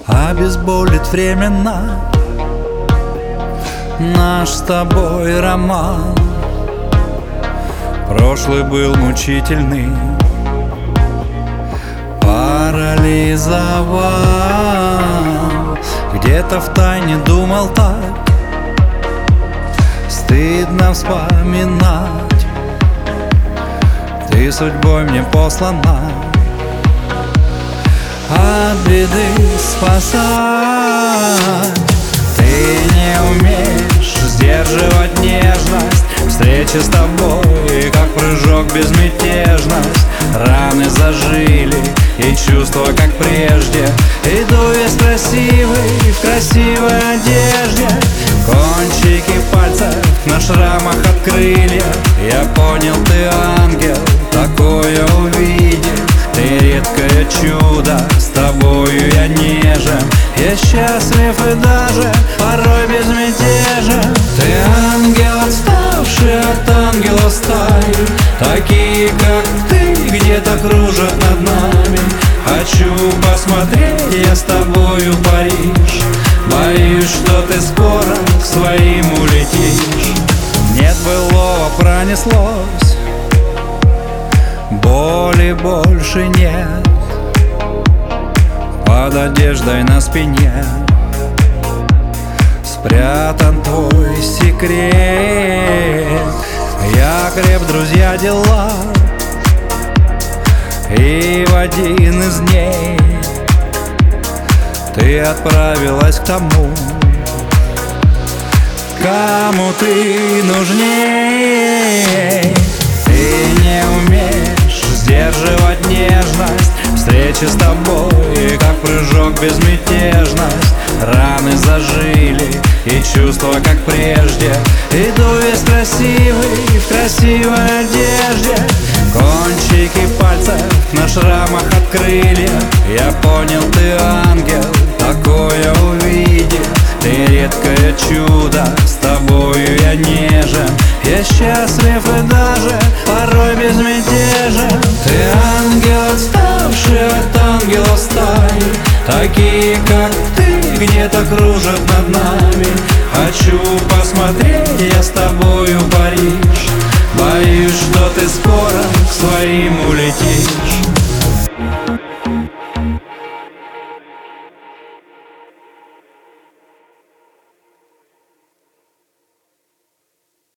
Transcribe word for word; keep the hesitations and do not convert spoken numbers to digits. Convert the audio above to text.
обезболит временно наш с тобой роман. Прошлый был мучительный, парализовал. Где-то втайне думал так, стыдно вспоминать. Ты судьбой мне послана от беды спасать. Ты не умеешь сдерживать нежность. Встреча с тобой, как прыжок, безмятежность. Раны зажили и чувства, как прежде. Иду весь красивый, в красивой одежде. Кончики пальцев на шрамах от крыльев. Я понял, ты ангел, такое увидел. Ты редкое чудо, с тобою я нежен. Я счастлив и даже порой безмятежен. Ты ангел, отставший от ангелов стаи. Такие, как ты, где-то кружат над нами. Хочу посмотреть я с тобою Париж. Боюсь, что ты скоро к своим улетишь. Нет, былого пронеслось, боли больше нет. Под одеждой на спине спрятан твой секрет. Я креп, друзья, дела, и в один из дней ты отправилась к тому, кому ты нужней. Ты не умеешь сдерживать нежность. Встреча с тобой, как прыжок, безмятежность. Раны зажили и чувства, как прежде. Иду весь красивый, в красивой одежде. Кончики пальцев на шрамах от крыльев. Я понял, ты ангел, такое увидел. Ты редкое чудо, с тобою я нежен. Я счастлив и даже порой безмятежен. Ты ангел, отставший от ангелов стаи. Такие, как ты, где-то кружат над нами. Хочу посмотреть я с тобою Париж. Боюсь, что ты скоро к своим улетишь.